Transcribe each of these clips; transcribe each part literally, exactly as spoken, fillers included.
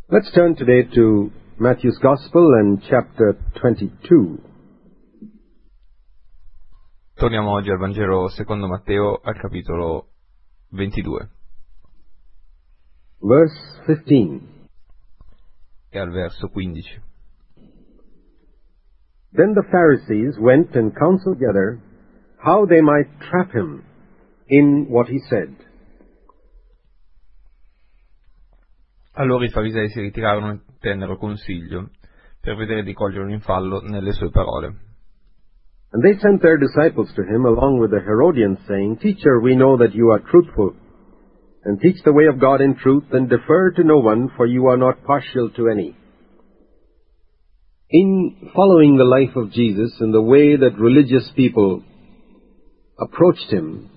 Let's turn today to Matthew's Gospel and chapter twenty-two. Torniamo oggi al Vangelo secondo Matteo, al capitolo ventidue. Verse fifteen. E al verso quindici. Then the Pharisees went and counseled together how they might trap him in what he said. Allora i farisei si ritirarono e tennero consiglio per vedere di coglierlo in fallo nelle sue parole. And they sent their disciples to him along with the Herodians, saying, Teacher, we know that you are truthful, and teach the way of God in truth, and defer to no one, for you are not partial to any. In following the life of Jesus and the way that religious people approached him,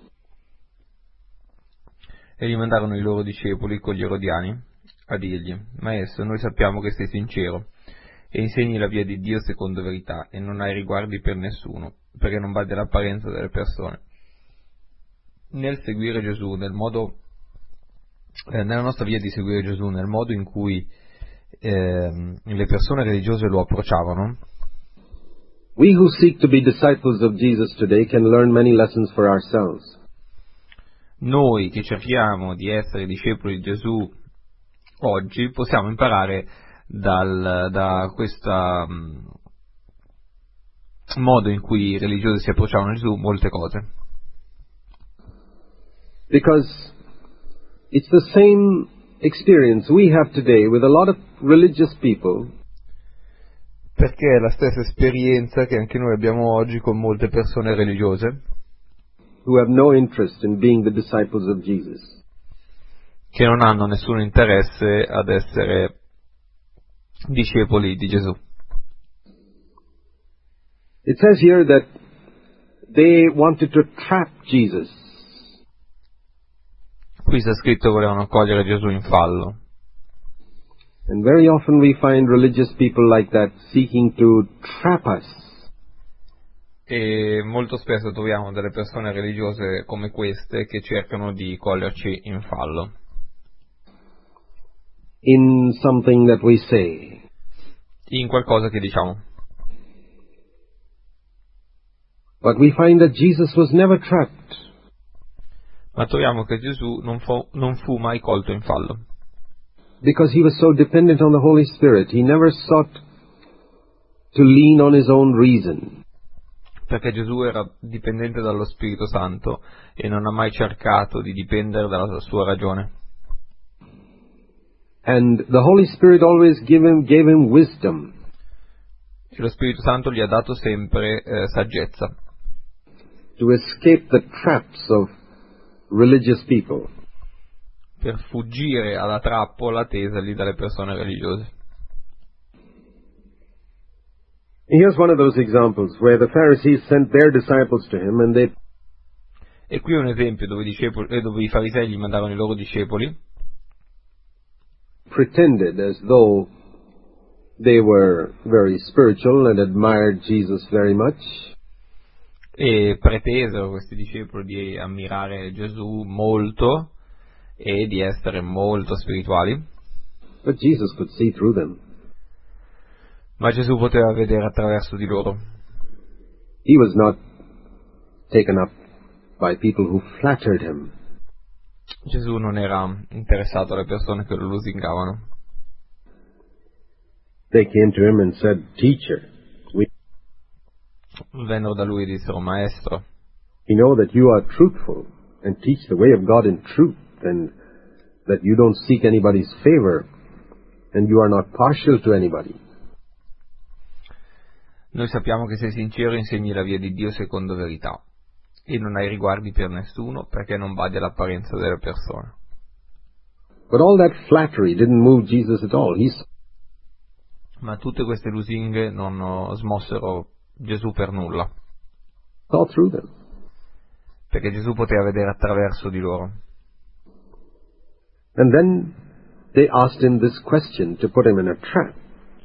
E gli mandarono i loro discepoli con gli erodiani a dirgli: Maestro, noi sappiamo che sei sincero e insegni la via di Dio secondo verità e non hai riguardi per nessuno, perché non badi all'apparenza delle persone. Nel seguire Gesù, nel modo, eh, nella nostra via di seguire Gesù, nel modo in cui eh, le persone religiose lo approcciavano, we who seek to be disciples of Jesus today can learn many lessons for ourselves. noi che cerchiamo di essere discepoli di Gesù oggi possiamo imparare dal, da questo um, modo in cui i religiosi si approcciavano a Gesù molte cose. Because it's the same experience we have today with a lot of religious people Perché è la stessa esperienza che anche noi abbiamo oggi con molte persone religiose who have no interest in being the disciples of Jesus. che non hanno nessun interesse ad essere discepoli di Gesù. It says here that they wanted to trap Jesus. Qui sta scritto che volevano cogliere Gesù in fallo. And very often we find religious people like that seeking to trap us. E molto spesso troviamo delle persone religiose come queste che cercano di coglierci in fallo. In something that we say. In qualcosa che diciamo. But we find that Jesus was never trapped. Ma troviamo che Gesù non fu, non fu mai colto in fallo. Because he was so dependent on the Holy Spirit, he never sought to lean on his own reason. Perché Gesù era dipendente dallo Spirito Santo e non ha mai cercato di dipendere dalla sua ragione. And the Holy Spirit always gave him, gave him wisdom. E lo Spirito Santo gli ha dato sempre eh, saggezza. To escape the traps of religious people. Per fuggire alla trappola tesa lì dalle persone religiose. Here's one of those examples where the Pharisees sent their disciples to him and they E qui è un esempio dove i, discepoli, eh, dove i farisei gli mandavano i loro discepoli pretended as though they were very spiritual and admired Jesus very much. e pretesero questi discepoli di ammirare Gesù molto e di essere molto spirituali. But Jesus could see through them. Ma Gesù poteva vedere attraverso di loro. He was not taken up by people who flattered him. Gesù non era interessato alle persone che lo lusingavano. They came to him and said, Teacher, we Vennero da lui e dissero: Maestro, know that you are truthful and teach the way of God in truth, and that you don't seek anybody's favor, and you are not partial to anybody. noi sappiamo che sei sincero e insegni la via di Dio secondo verità e non hai riguardi per nessuno, perché non badi all'apparenza delle persone. But all that flattery didn't move Jesus at all. He Ma tutte queste lusinghe non smossero Gesù per nulla, saw through them. perché Gesù poteva vedere attraverso di loro. And then they asked him this question to put him in a trap.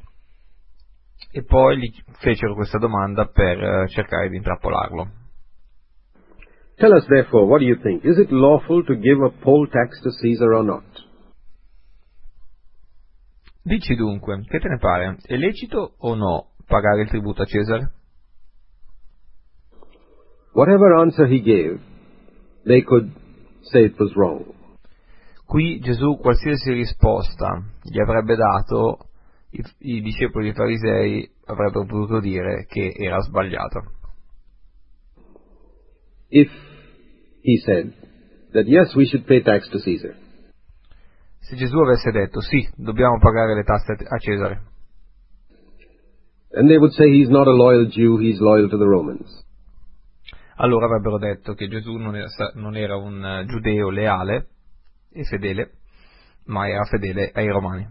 E poi gli fecero questa domanda per eh, cercare di intrappolarlo. Tell us therefore, what do you think? Is it lawful to give a poll tax to Caesar or not? Dici dunque, che te ne pare? È lecito o no pagare il tributo a Cesare? Whatever answer he gave, they could say it was wrong. Qui Gesù qualsiasi risposta gli avrebbe dato, i, i discepoli dei farisei avrebbero potuto dire che era sbagliato. If he said that yes, we should pay tax to Caesar, Se Gesù avesse detto sì, dobbiamo pagare le tasse a Cesare, then they would say he's not a loyal Jew, he's loyal to the Romans. allora avrebbero detto che Gesù non era, non era un uh, giudeo leale e fedele, ma era fedele ai Romani.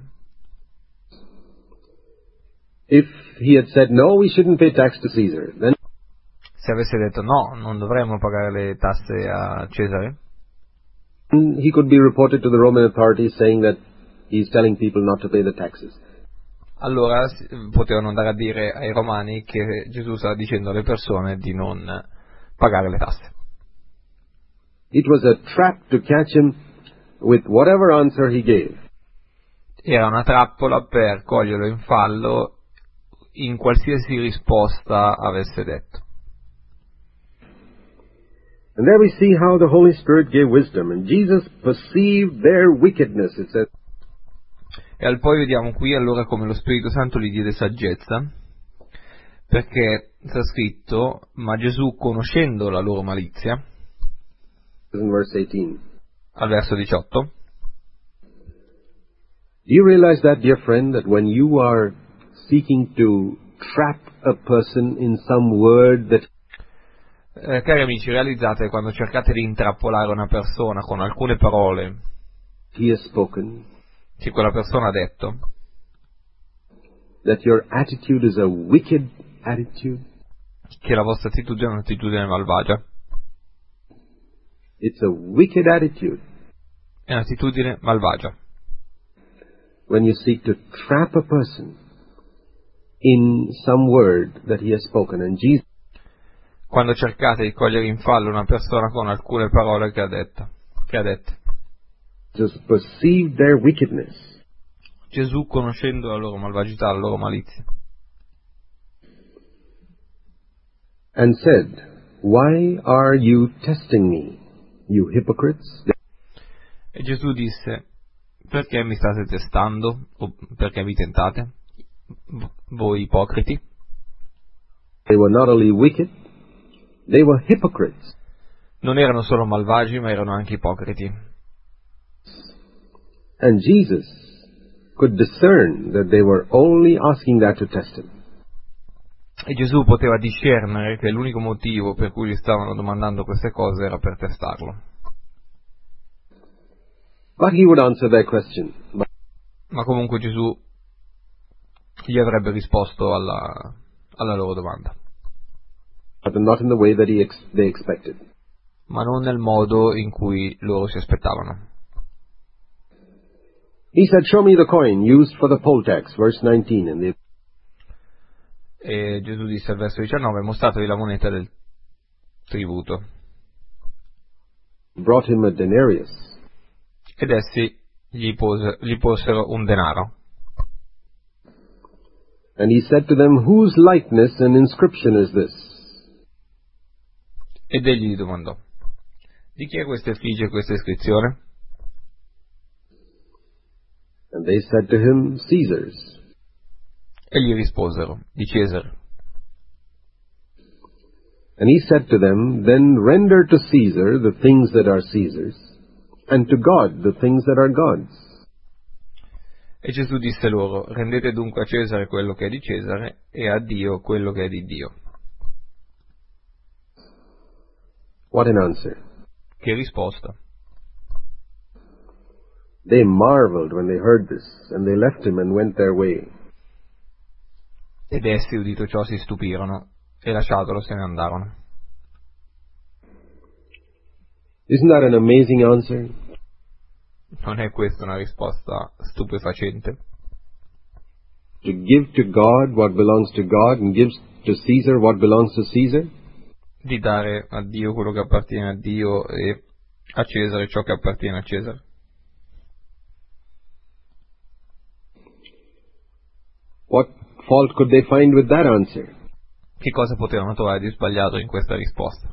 If he had said no, we shouldn't pay tax to Caesar, then Se avesse detto no, non dovremmo pagare le tasse a Cesare, he could be reported to the Roman authorities saying that he's telling people not to pay the taxes. allora potevano andare a dire ai Romani che Gesù stava dicendo alle persone di non pagare le tasse. It was a trap to catch him with whatever answer he gave. Era una trappola per coglierlo in fallo in qualsiasi risposta avesse detto. And there we see how the Holy Spirit gave wisdom, and Jesus perceived their wickedness, it says. E poi vediamo qui allora come lo Spirito Santo gli diede saggezza, perché sta scritto, ma Gesù conoscendo la loro malizia, In verse eighteen. al verso diciotto, Do you realize that, dear friend, that when you are seeking to trap a person in some word that eh, cari amici, realizzate quando cercate di intrappolare una persona con alcune parole he has spoken, che quella persona ha detto, that your attitude is a wicked attitude? che la vostra attitudine è un'attitudine malvagia, It's a wicked attitude è un'attitudine malvagia. when you seek to trap a person in some word that he has spoken. And Jesus Quando cercate di cogliere in fallo una persona con alcune parole che ha detto, che ha detto. just perceived their wickedness. Gesù, conoscendo la loro malvagità, la loro malizia, And said, Why are you testing me, you hypocrites? e Gesù disse, perché mi state testando, o perché mi tentate, V- voi ipocriti? They were not only wicked, they were hypocrites. Non erano solo malvagi, ma erano anche ipocriti. And Jesus could discern that they were only asking that to test him. E Gesù poteva discernere che l'unico motivo per cui gli stavano domandando queste cose era per testarlo. But he would answer their question. But Ma comunque Gesù gli avrebbe risposto alla, alla loro domanda, not in the way that he ex- they expected. ma non nel modo in cui loro si aspettavano. He said, Show me the coin used for the poll tax, verse nineteen. And they E Gesù disse al verso diciannove, mostratevi la moneta del tributo. brought him a denarius. Ed essi gli, pose, gli posero un denaro. And he said to them, Whose likeness and inscription is this? Ed egli gli domandò, di chi è questa effigie e questa iscrizione? And they said to him, Caesar's. E gli risposero, di Cesare. And he said to them, Then render to Caesar the things that are Caesar's, and to God the things that are God's. E Gesù disse loro, rendete dunque a Cesare quello che è di Cesare e a Dio quello che è di Dio. What an answer. Che risposta! They marveled when they heard this, and they left him and went their way. Ed essi, udito ciò, si stupirono e lasciatolo se ne andarono. Isn't that an amazing answer? Non è questa una risposta stupefacente? To give to God what belongs to God and give to Caesar what belongs to Caesar? Di dare a Dio quello che appartiene a Dio e a Cesare ciò che appartiene a Cesare. What fault could they find with that answer? Che cosa potevano trovare di sbagliato in questa risposta?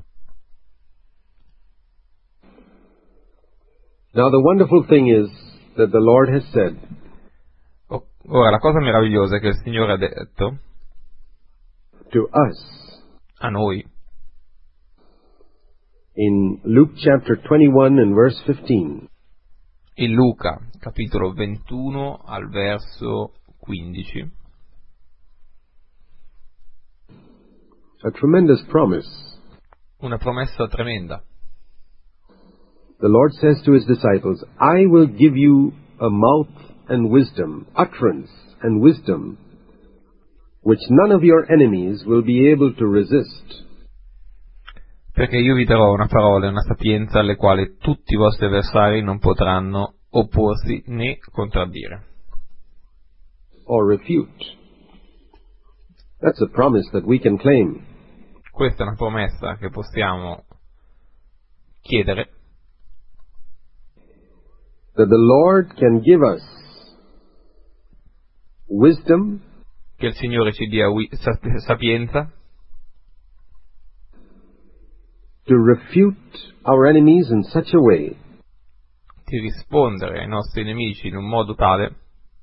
Now the wonderful thing is that the Lord has said, ora la cosa meravigliosa è che il Signore ha detto to us, a noi, in Luke chapter twenty-one and verse fifteen, in Luca capitolo ventuno al verso quindici, a tremendous promise. una promessa tremenda. The Lord says to his disciples, I will give you a mouth and wisdom, utterance and wisdom, which none of your enemies will be able to resist. Perché io vi darò una parola e una sapienza alle quali tutti i vostri avversari non potranno opporsi né contraddire. Or refute. That's a promise that we can claim. Questa è una promessa che possiamo chiedere. That the Lord can give us wisdom, che il Signore ci dia sapienza, to refute our enemies in such a way, di rispondere ai nostri nemici in un modo tale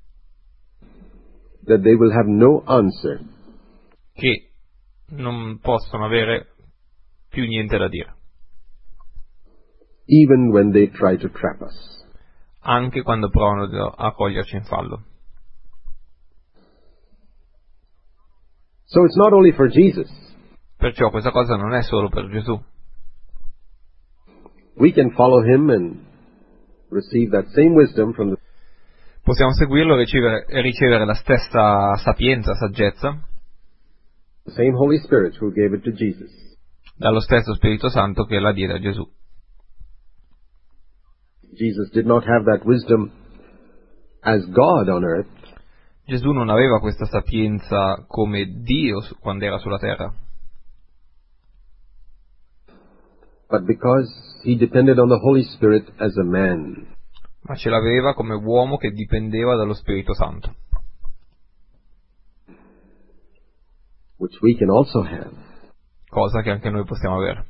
that they will have no answer, che non possono avere più niente da dire, even when they try to trap us. Anche quando provano a coglierci in fallo. So it's not only for Jesus. Perciò questa cosa non è solo per Gesù. We can follow him and receive that same wisdom from the Possiamo seguirlo e ricevere, e ricevere la stessa sapienza, saggezza, same Holy Spirit who gave it to Jesus. dallo stesso Spirito Santo che la diede a Gesù. Jesus did not have that wisdom as God on earth. Gesù non aveva questa sapienza come Dio quando era sulla terra, but because he depended on the Holy Spirit as a man. ma ce l'aveva come uomo che dipendeva dallo Spirito Santo, which we can also have. cosa che anche noi possiamo avere.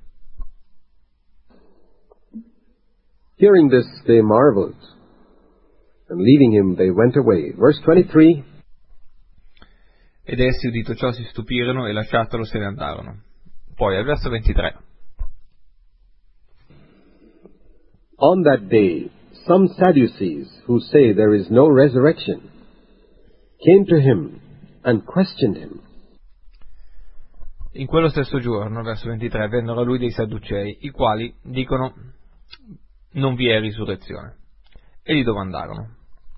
Hearing this, they marveled, and leaving him, they went away. Verse twenty-three, Ed essi, udito ciò, si stupirono e lasciatolo se ne andarono. Poi al verso ventitré. on that day, some Sadducees, who say there is no resurrection, came to him and questioned him. In quello stesso giorno, verso ventitré, vennero a lui dei Sadducei, i quali dicono non vi è risurrezione, e gli domandarono,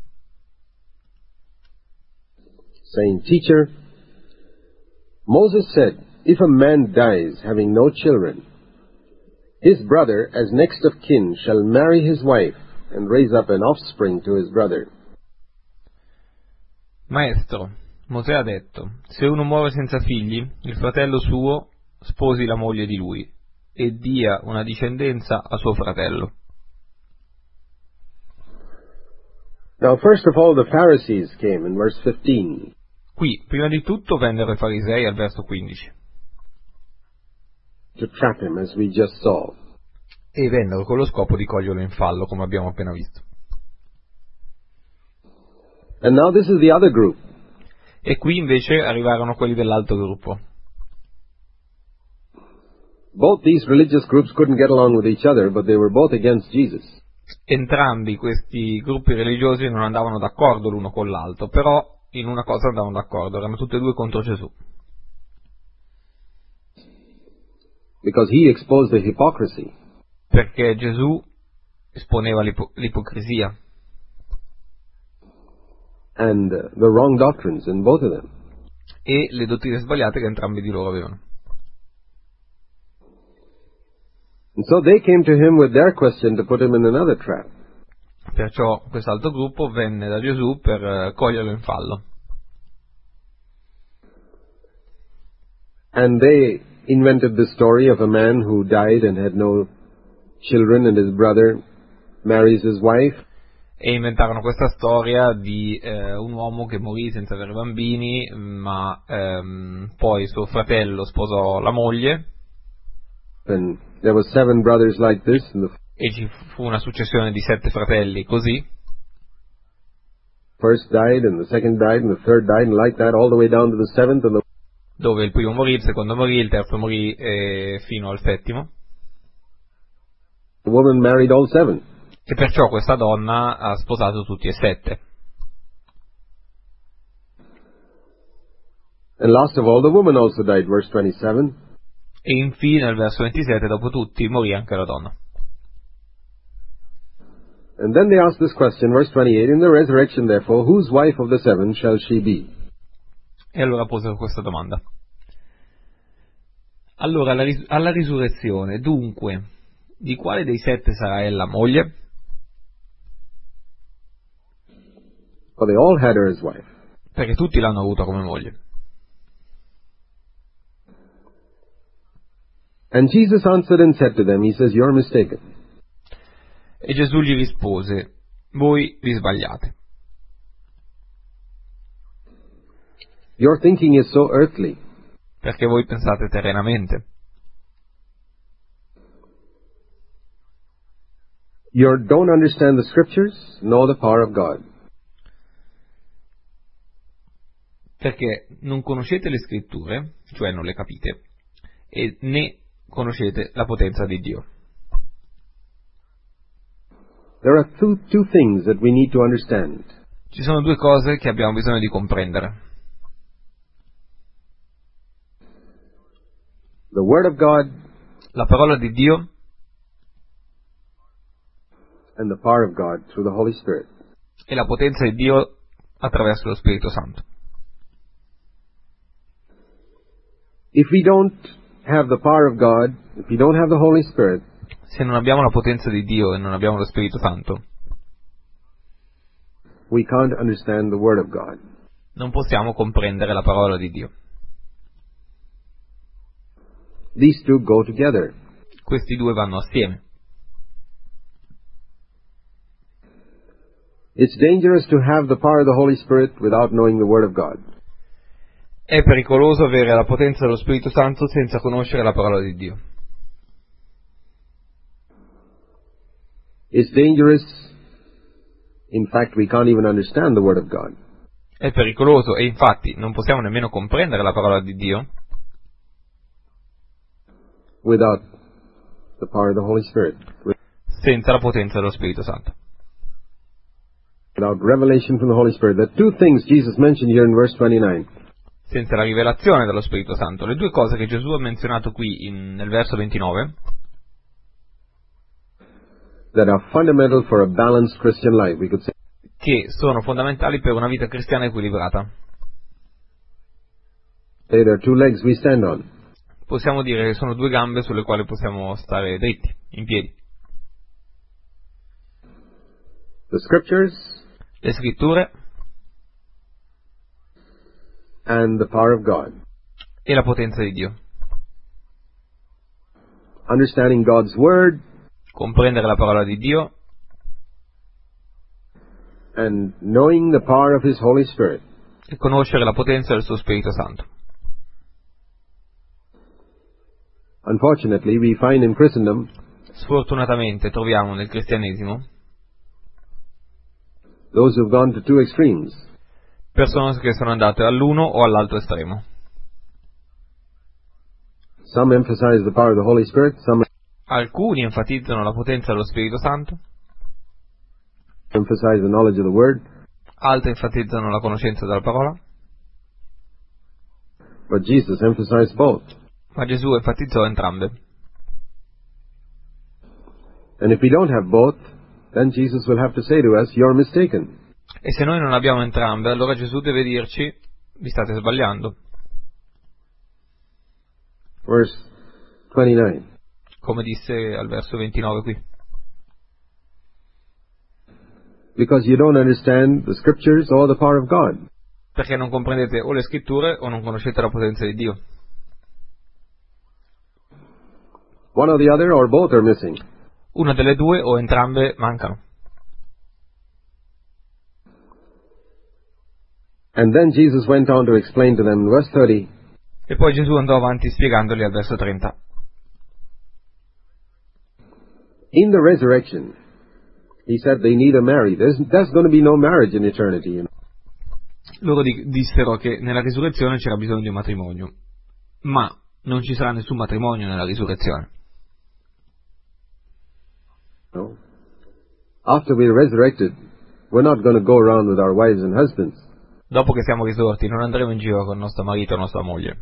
saying, Teacher, Moses said, if a man dies having no children, his brother, as next of kin, shall marry his wife and raise up an offspring to his brother. Maestro, Mosè ha detto, se uno muore senza figli, il fratello suo sposi la moglie di lui e dia una discendenza a suo fratello. Now, first of all, the Pharisees came in verse fifteen. Qui, prima di tutto, vennero i farisei al verso quindici. To trap him, as we just saw. E vennero con lo scopo di coglierlo in fallo, come abbiamo appena visto. And now this is the other group. E qui invece arrivarono quelli dell'altro gruppo. Both these religious groups couldn't get along with each other, but they were both against Jesus. Entrambi questi gruppi religiosi non andavano d'accordo l'uno con l'altro, però in una cosa andavano d'accordo, erano tutti e due contro Gesù. Because he exposed the hypocrisy. Perché Gesù esponeva l'ipo- l'ipocrisia and uh, the wrong doctrines in both of them. e le dottrine sbagliate che entrambi di loro avevano. And so they came to him with their question to put him in another trap. Perciò quest'altro gruppo venne da Gesù per eh, coglierlo in fallo. And they invented the story of a man who died and had no children, and his brother marries his wife. e inventarono questa storia di eh, un uomo che morì senza avere bambini, ma ehm, poi suo fratello sposò la moglie. And there were seven brothers like this, and the E ci fu una successione di sette fratelli così, first died, and the second died, and the third died, and like that all the way down to the seventh, and the dove il primo morì, il secondo morì, il terzo morì eh, fino al settimo, woman married all seven. e perciò questa donna ha sposato tutti e sette. And last of all, the woman also died, verse twenty-seven. E infine, al verso ventisette, dopo tutti, morì anche la donna. And then they asked this question, verse twenty-eight, in the resurrection, therefore, whose wife of the seven shall she be? E allora posero questa domanda. Allora, alla, ris- alla risurrezione, dunque, di quale dei sette sarà ella moglie? For they all had her as wife. Perché tutti l'hanno avuta come moglie. And Jesus answered and said to them, he says, you're mistaken. E Gesù gli rispose, voi vi sbagliate. Your thinking is so earthly. Perché voi pensate terrenamente. You don't understand the scriptures, nor the power of God. Perché non conoscete le scritture, cioè non le capite, e né conoscete la potenza di Dio. There are two, two things that we need to understand. Ci sono due cose che abbiamo bisogno di comprendere. The Word of God La parola di Dio and the power of God through the Holy Spirit. e la potenza di Dio attraverso lo Spirito Santo. If we don't have the power of God, if we don't have the Holy Spirit, Se non abbiamo la potenza di Dio e non abbiamo lo Spirito Santo, we can't understand the Word of God. non possiamo comprendere la parola di Dio. These two go together. Questi due vanno assieme. It's dangerous to have the power of the Holy Spirit without knowing the Word of God. È pericoloso avere la potenza dello Spirito Santo senza conoscere la parola di Dio. It's dangerous. In fact, we can't even understand the Word of God È pericoloso e infatti non possiamo nemmeno comprendere la parola di Dio without the power of the Holy Spirit, senza la potenza dello Spirito Santo. without revelation from the Holy Spirit. The two things Jesus mentioned here in verse twenty-nine. Senza la rivelazione dello Spirito Santo. Le due cose che Gesù ha menzionato qui in, nel verso ventinove, That are fundamental for a balanced Christian life, we could say. che sono fondamentali per una vita cristiana equilibrata. Say there are two legs we stand on. Possiamo dire che sono due gambe sulle quali possiamo stare dritti, in piedi. The Scriptures Le scritture and the power of God. e la potenza di Dio. Understanding God's Word Comprendere la parola di Dio and knowing the power of His Holy Spirit. e conoscere la potenza del suo Spirito Santo. Unfortunately, we find in Christendom Sfortunatamente troviamo nel cristianesimo those who've gone to two extremes. persone che sono andate all'uno o all'altro estremo. Some emphasize the power of the Holy Spirit, some Alcuni enfatizzano la potenza dello Spirito Santo, emphasize the knowledge of the Word, altri enfatizzano la conoscenza della parola, but Jesus emphasized both. ma Gesù enfatizzò entrambe. And if we don't have both, then Jesus will have to say to us, you're mistaken. E se noi non abbiamo entrambe, allora Gesù deve dirci, vi state sbagliando. Verse twenty-nine. Come disse al verso ventinove qui. Because you don't understand the Scriptures or the power of God. Perché non comprendete o le scritture o non conoscete la potenza di Dio. One or the other or both are missing. Una delle due o entrambe mancano. And then Jesus went on to explain to them in verse thirty. E poi Gesù andò avanti spiegandoli al verso trenta. In the resurrection, he said they neither marry. There's, there's going to be no marriage in eternity. You know? Loro di- dissero che nella risurrezione c'era bisogno di un matrimonio, ma non ci sarà nessun matrimonio nella risurrezione. No. After we're resurrected, we're not going to go around with our wives and husbands. Dopo che siamo risorti non andremo in giro con nostro marito o nostra moglie.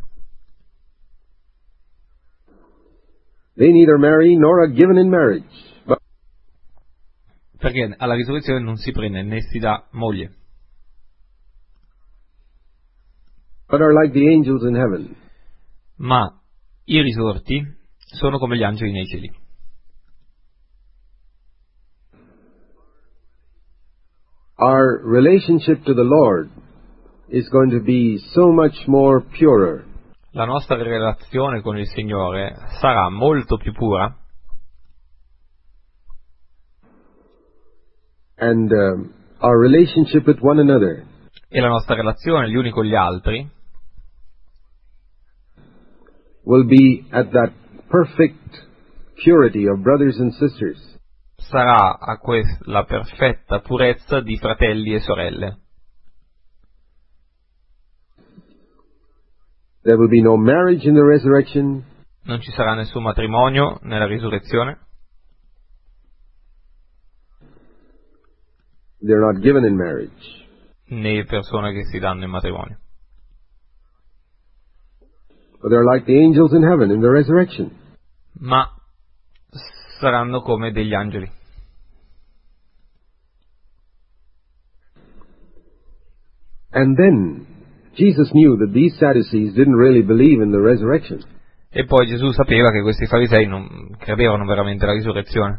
They neither marry nor are given in marriage. But Perché alla risurrezione non si prende né si dà moglie, but are like the angels in heaven. ma i risorti sono come gli angeli nei cieli. Our relationship to the Lord is going to be so much more purer. La nostra relazione con il Signore sarà molto più pura And um, our relationship with one another e la nostra relazione gli uni con gli altri will be at that perfect purity of brothers and sisters. sarà a quest- la perfetta purezza di fratelli e sorelle. There will be no marriage in the resurrection. Non ci sarà nessun matrimonio nella risurrezione, They're not given in marriage. né persone che si danno in matrimonio, But they're like the angels in heaven in the resurrection. ma saranno come degli angeli. And then Jesus knew that these Sadducees didn't really believe in the resurrection. E poi Gesù sapeva che questi farisei non credevano veramente alla risurrezione.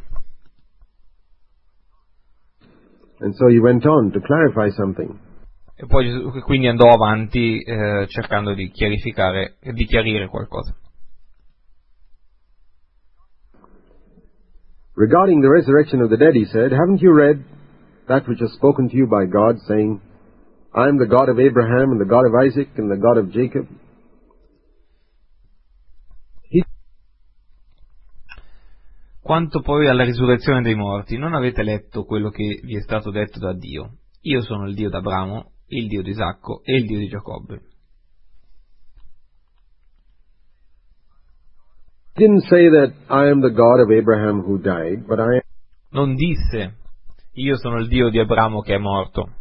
And so he went on to clarify something. E poi Gesù quindi andò avanti eh, cercando di chiarificare e di chiarire qualcosa. Regarding the resurrection of the dead, he said, haven't you read that which was spoken to you by God, saying, I am the God of Abraham and the God of Isaac and the God of Jacob? He Quanto poi alla risurrezione dei morti, non avete letto quello che vi è stato detto da Dio? Io sono il Dio d'Abramo, il Dio di Isacco e il Dio di Giacobbe. didn't say that I am the God of Abraham who died, but I Non disse, io sono il Dio di Abramo che è morto,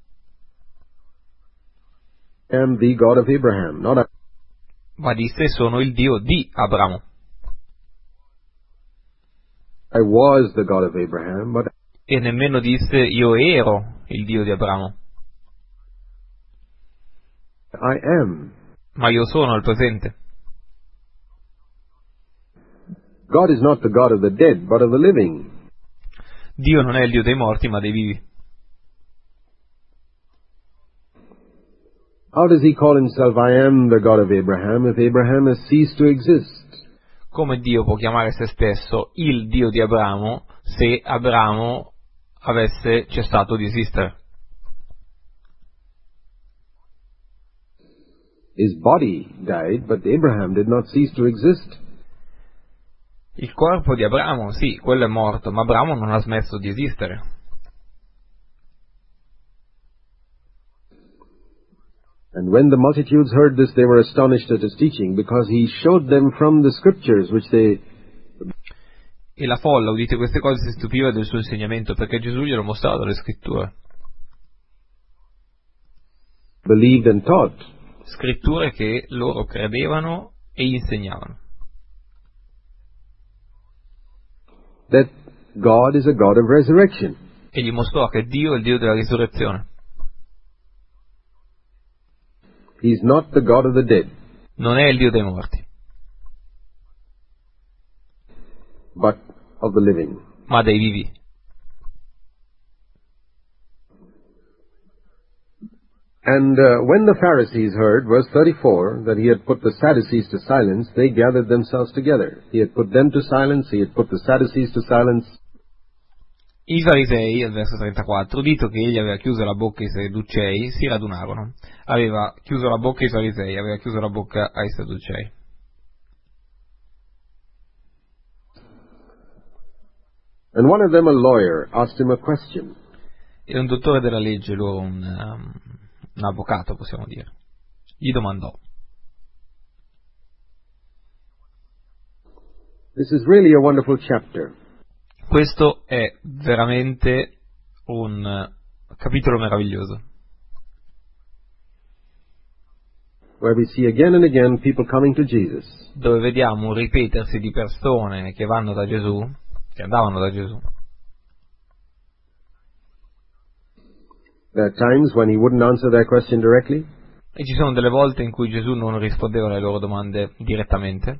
am the God of Abraham, not I. ma disse sono il Dio di Abramo. I was the God of Abraham, but E nemmeno disse io ero il Dio di Abramo, I am. ma io sono al presente. God is not the God of the dead, but of the living. Dio non è il Dio dei morti, ma dei vivi. How does he call himself, I am the God of Abraham, if Abraham has ceased to exist? Come Dio può chiamare se stesso il Dio di Abramo se Abramo avesse cessato di esistere? His body died, but Abraham did not cease to exist. Il corpo di Abramo, sì, quello è morto, ma Abramo non ha smesso di esistere. And when the multitudes heard this, they were astonished at his teaching, because he showed them from the scriptures which they E la folla, udite queste cose, si stupiva del suo insegnamento, perché Gesù glielo mostrava dalle scritture. believed and taught. Scritture che loro credevano e insegnavano. That God is a God of resurrection. E gli mostrò che Dio è il Dio della risurrezione. He's not the God of the dead, Non è il Dio dei morti, but of the living. ma dei vivi. And uh, when the Pharisees heard, verse thirty-four, that he had put the Sadducees to silence, they gathered themselves together. He had put them to silence, he had put the Sadducees to silence. I farisei, al verso trentaquattro, udito che egli aveva chiuso la bocca ai sadducei, si radunarono. Aveva chiuso la bocca ai farisei, aveva chiuso la bocca ai sadducei. And one of them, a lawyer, asked him a question. E un dottore della legge, loro un, um, un avvocato, possiamo dire, gli domandò. This is really a wonderful chapter. Questo è veramente un uh, capitolo meraviglioso, where we see again and again people coming to Jesus. dove vediamo un ripetersi di persone che vanno da Gesù, che andavano da Gesù. There are times when he wouldn't answer their question directly. E ci sono delle volte in cui Gesù non rispondeva alle loro domande direttamente.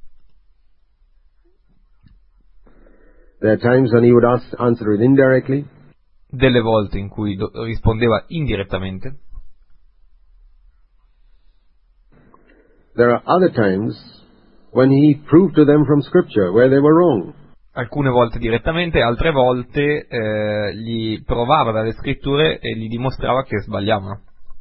There are times when he would ask, answer it indirectly. Delle volte in cui do- rispondeva indirettamente. There are other times when he proved to them from Scripture where they were wrong. Alcune volte direttamente, altre volte eh, gli provava dalle scritture e gli dimostrava che sbagliavano.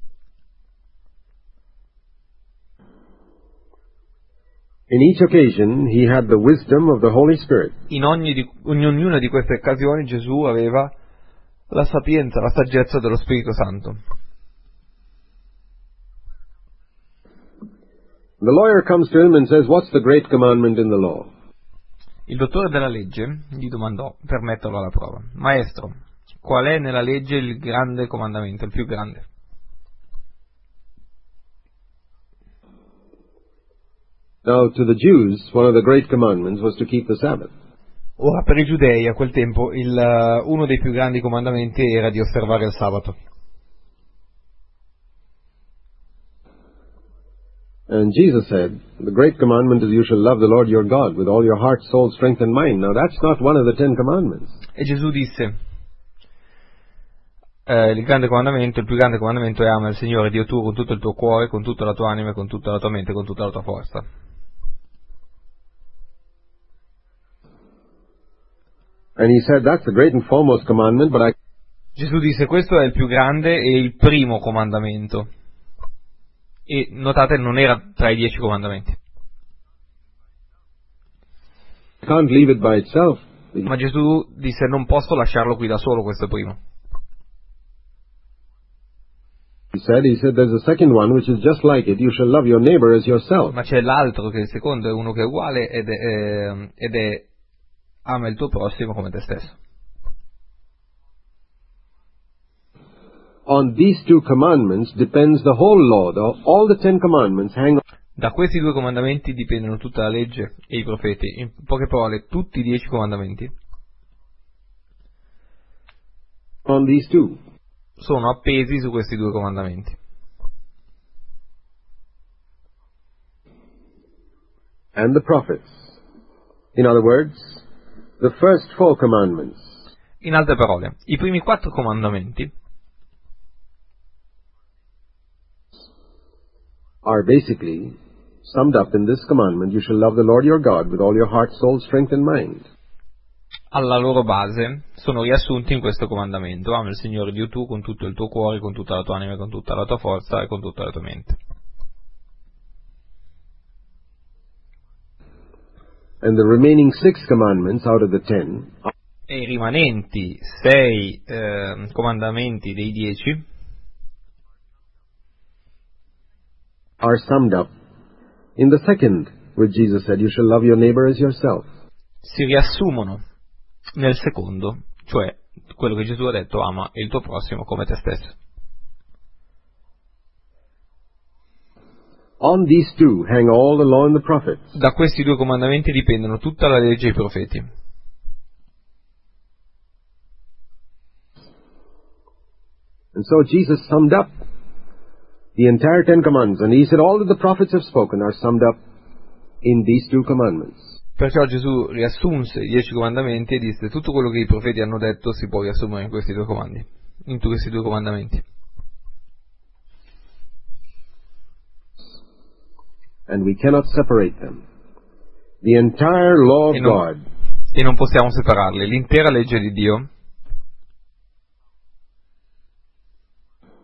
In each occasion, he had the wisdom of the Holy Spirit. In, ogni di, in ognuna di queste occasioni Gesù aveva la sapienza, la saggezza dello Spirito Santo. The lawyer comes to him and says, "What's the great commandment in the law?" Il dottore della legge gli domandò, per metterlo alla prova: Maestro, qual è nella legge il grande comandamento, il più grande? Now, to the Jews, one of the great commandments was to keep the Sabbath. Ora, per i giudei a quel tempo il, uh, uno dei più grandi comandamenti era di osservare il sabato. And Jesus said, the great commandment is you shall love the Lord your God with all your heart, soul, strength, and mind. Now, that's not one of the Ten Commandments. E Gesù disse, eh, il grande comandamento, il più grande comandamento è ama il Signore Dio tuo con tutto il tuo cuore, con tutta la tua anima, con tutta la tua mente, con tutta la tua forza. And he said, that's the great and foremost commandment, but I... Gesù disse, questo è il più grande e il primo comandamento. E notate, non era tra i dieci comandamenti. can't leave it by itself. Ma Gesù disse, non posso lasciarlo qui da solo, questo primo. He said, he said, there's a second one which is just like it. You shall love your neighbor as yourself. Ma c'è l'altro, che il secondo è uno che è uguale, ed è, eh, ed è ama il tuo prossimo come te stesso. On these two commandments depends the whole law. The, all the Ten Commandments hang on. Da questi due comandamenti dipendono tutta la legge e i profeti. In poche parole, tutti i dieci comandamenti on these two. Sono appesi su questi due comandamenti. And the prophets. In other words, the first four commandments. In altre parole, i primi quattro comandamenti are basically summed up in this commandment: you shall love the Lord your God with all your heart, soul, strength, and mind. Alla loro base sono riassunti in questo comandamento: ama il Signore Dio tuo con tutto il tuo cuore, con tutta la tua anima, con tutta la tua forza e con tutta la tua mente. And the remaining six commandments out of the ten e i rimanenti sei eh, comandamenti dei dieci are summed up in the second, which Jesus said, you shall love your neighbor as yourself. Si riassumono nel secondo, cioè quello che Gesù ha detto: ama il tuo prossimo come te stesso. On these two hang all the law and the prophets. Da questi due comandamenti dipendono tutta la legge e i profeti. And so Jesus summed up the entire Ten Commandments, and he said all that the prophets have spoken are summed up in these two commandments. Perciò Gesù riassunse i dieci comandamenti e disse: tutto quello che i profeti hanno detto si può riassumere in questi due comandi, in questi due comandamenti. And we cannot separate them. The entire law of E non, God e non possiamo separarli. L'intera legge di Dio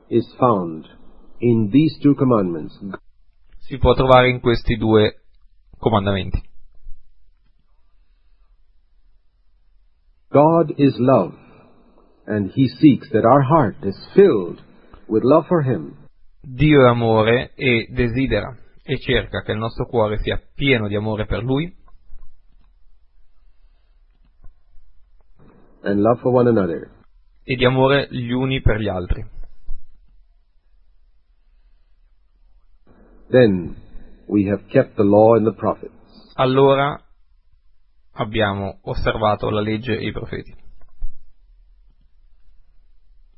is found in these two commandments. Si può trovare in questi due comandamenti. God is love, and He seeks that our heart is filled with love for Him. Dio è amore e desidera e cerca che il nostro cuore sia pieno di amore per Lui and love for one another. e di amore gli uni per gli altri. Then we have kept the law and the prophets. Allora abbiamo osservato la legge e i profeti.